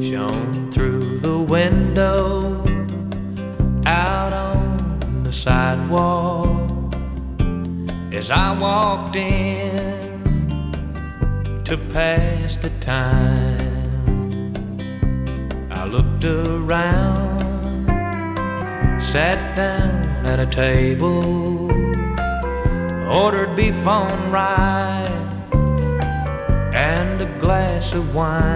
shone through the window out on the sidewalk as I walked in to pass the time. I looked around, sat down at a table, ordered beef on rye and a glass of wine.